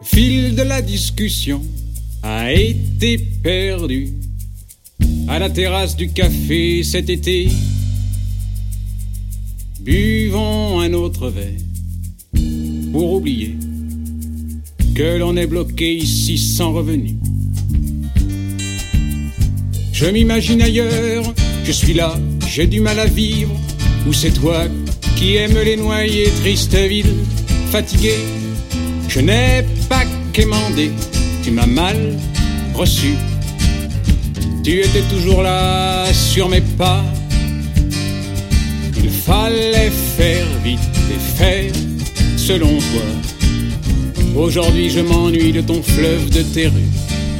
Fil de la discussion a été perdu à la terrasse du café cet été. Buvons un autre verre pour oublier que l'on est bloqué ici sans revenu. Je m'imagine ailleurs, je suis là, j'ai du mal à vivre. Ou c'est toi qui aimes les noyers, triste ville, fatigué. Je n'ai pas quémandé, tu m'as mal reçu. Tu étais toujours là sur mes pas. Il fallait faire vite et faire selon toi. Aujourd'hui je m'ennuie de ton fleuve, de tes rues.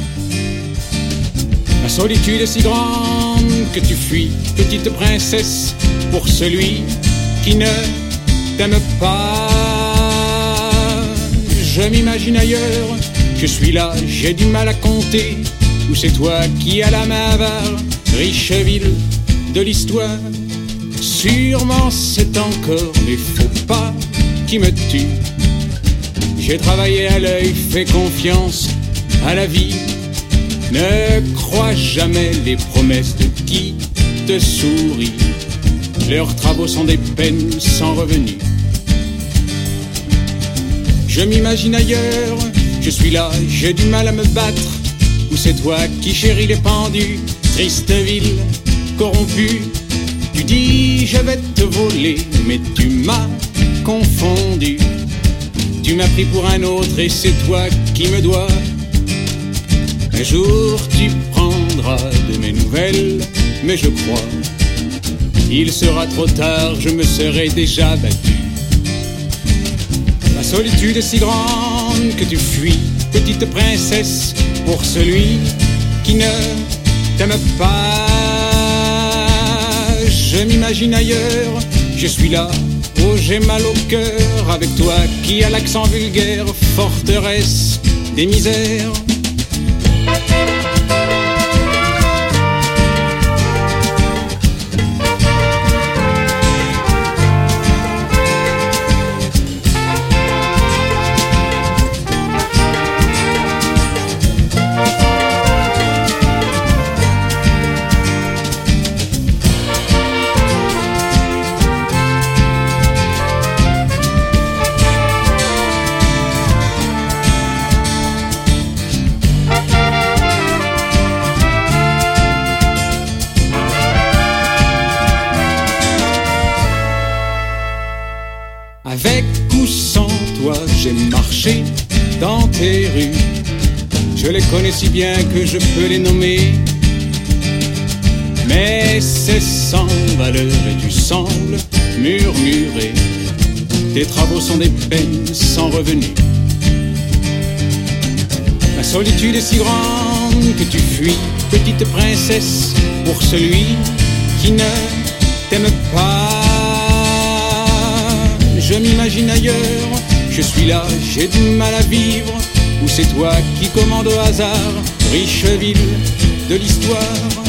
La solitude est si grande que tu fuis, petite princesse, pour celui qui ne t'aime pas. Je m'imagine ailleurs, je suis là, j'ai du mal à compter. Ou c'est toi qui as la main avare, riche ville de l'histoire. Sûrement c'est encore les faux pas qui me tuent. J'ai travaillé à l'œil, fais confiance à la vie. Ne crois jamais les promesses de qui te sourit. Leurs travaux sont des peines sans revenu. Je m'imagine ailleurs, je suis là, j'ai du mal à me battre. Ou c'est toi qui chéris les pendus, triste ville corrompue. Tu dis je vais te voler, mais tu m'as confondu. Tu m'as pris pour un autre et c'est toi qui me dois. Un jour tu prendras de mes nouvelles, mais je crois il sera trop tard, je me serai déjà battu. La solitude est si grande que tu fuis, petite princesse, pour celui qui ne t'aime pas. Je m'imagine ailleurs, je suis là, oh j'ai mal au cœur, avec toi qui a l'accent vulgaire, forteresse des misères. Avec ou sans toi, j'ai marché dans tes rues. Je les connais si bien que je peux les nommer. Mais c'est sans valeur et tu sembles murmurer. Tes travaux sont des peines sans revenu. La solitude est si grande que tu fuis, petite princesse, pour celui qui ne t'aime pas. Je m'imagine ailleurs, je suis là, j'ai du mal à vivre. Ou c'est toi qui commandes au hasard, riche ville de l'histoire.